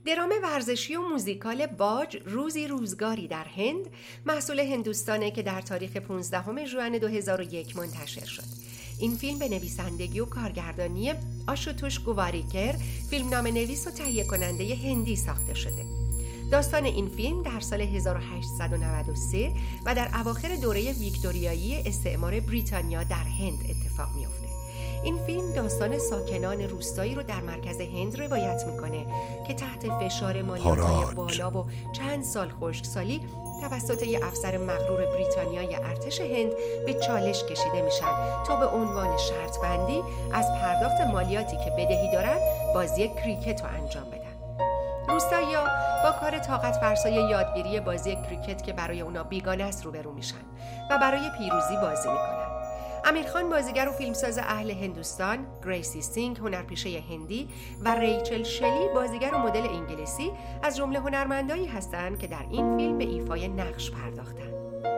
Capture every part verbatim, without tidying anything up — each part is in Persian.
درام ورزشی و موزیکال باج روزی روزگاری در هند محصول هندوستانه که در تاریخ پانزدهم ژوئن دو هزار و یک منتشر شد. این فیلم به نویسندگی و کارگردانی آشوتوش گواریکر، فیلمنامه نویس و تهیه کننده هندی ساخته شده. داستان این فیلم در سال هزار و هشتصد و نود و سه و در اواخر دوره ویکتوریایی استعمار بریتانیا در هند اتفاق می‌افته. این فیلم داستان ساکنان روستایی رو در مرکز هند روایت میکنه که تحت فشار مالیات‌های بالا و چند سال خشکسالی توسط یک افسر مغرور بریتانیای ارتش هند به چالش کشیده میشن تا به عنوان شرط بندی از پرداخت مالیاتی که بدهی دارن بازی کریکت رو انجام بدن. روستایی‌ها با کار طاقت فرسای یادگیری بازی کریکت که برای اونا بیگانه است روبرو میشن و برای پیروزی بازی میکنن. امیر خان بازیگر و فیلمساز اهل هندوستان، گریسی سینگ هنرپیشه هندی و ریچل شلی بازیگر و مدل انگلیسی از جمله هنرمندایی هستند که در این فیلم به ایفای نقش پرداختند.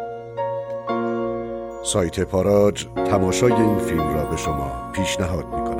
سایت پاراج تماشای این فیلم را به شما پیشنهاد می‌کند.